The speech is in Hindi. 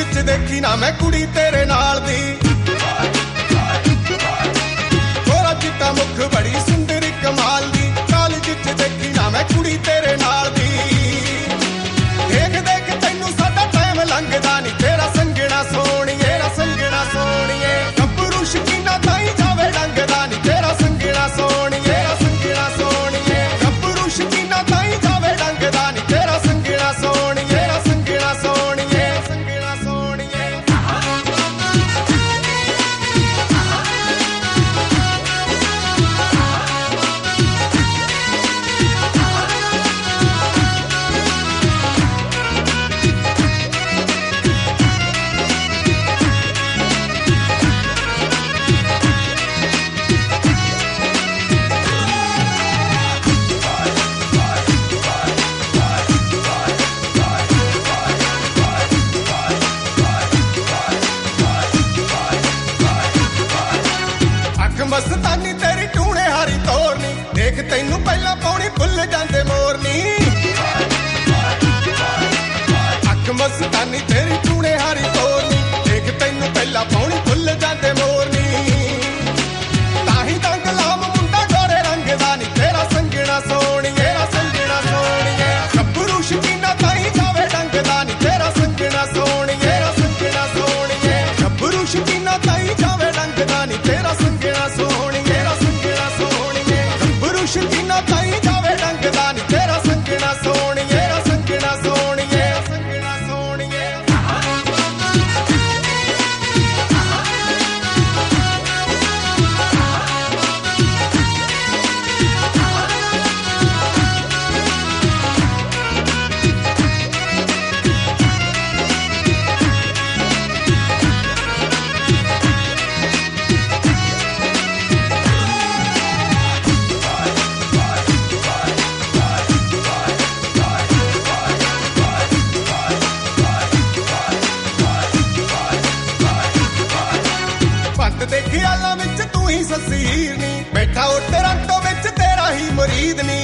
विच देखी ना मैं कुड़ी तेरे नाल दी, थोड़ा चिट्टा मुख बड़ी सुंदरी कमाल दी। कॉलेज विच देखी ना मैं कुड़ी तेरे नाल दी, देख देख तैनू साडा टाइम लंघदा नी, तेरा संगना सोहणीए रा संगना सोहणीए। गब्बरू शकीना ताई जावे लंघदा नी, तेरा संगना सोहणीए रा संगना सोहणीए। गब्बरू शकीना ताई जावे लंघदा नी, तेरा संगना सोहणीए रा संगना सोहणीए, संगना सोहणीए। मस्तानी तेरी टूने हारी तोरनी, देख तैनू पहला पौनी भुल जांदे मोरनी। अख मस्तानी तेरी टूने हारी तोरनी, देख तैनू पहला पौनी भुल जांदे मोरनी। ताही दा गुलाम मुंडा गोरे रंग दा नी, तेरा संगना सोहणीए रा संगना सोहणीए। गब्बरू शकीना ताई जावे रंग दा नी, तेरा संगना सोहणीए रा संगना सोहणीए। गब्बरू शकीना ताई जावे रंग दा नी, तेरा संगना सोहणीए रा संगना सोहणीए। गब्बरू शकीना ताई जावे रंग दा नी, तेरा संगना सोहणीए रा संगना सोहणीए, संगना सोहणीए। पंत दे ख्यालां विच तू ही ससीर नी, बैठा ओ टोरंटो विच तेरा ही मुरीद नी।